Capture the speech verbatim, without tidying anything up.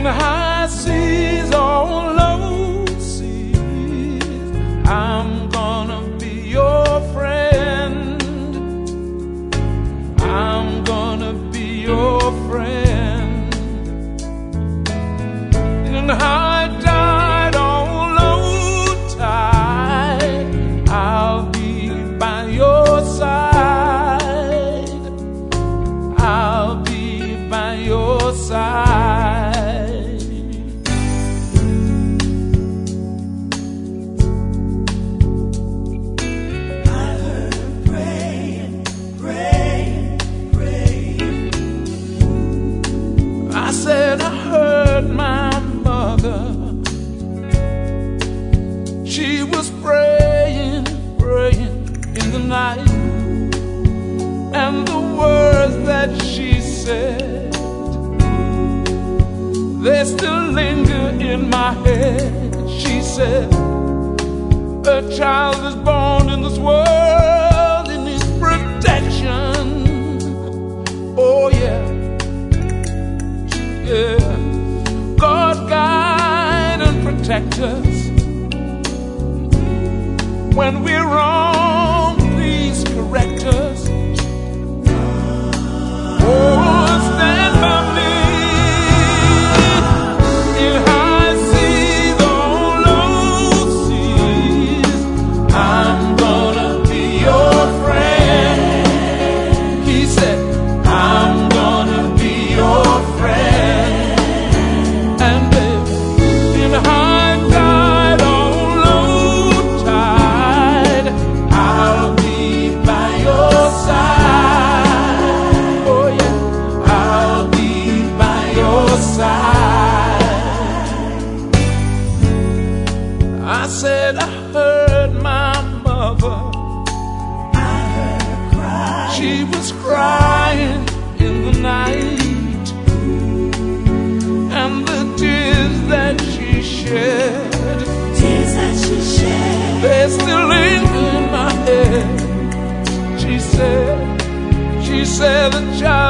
In the high seas or low seas, I'm gonna be your friend. I'm gonna be your friend. In the high tide or low tide, I'll be by your side. I'll be by your side. I said I heard my mother. She was praying, praying in the night, and the words that she said, they still linger in my head. She said, a child is born in this world and needs protection. Oh yeah. Yeah. God guide and protect us. When we're wrong, please correct us. Oh, stand by me. In high seas or low seas, I'm gonna be your friend. He said, I'm gonna be your friend. I said I heard my mother. I heard her cry. She was crying in the night, and the tears that she shed, tears that she shed, they still linger in my head. She said, she said the child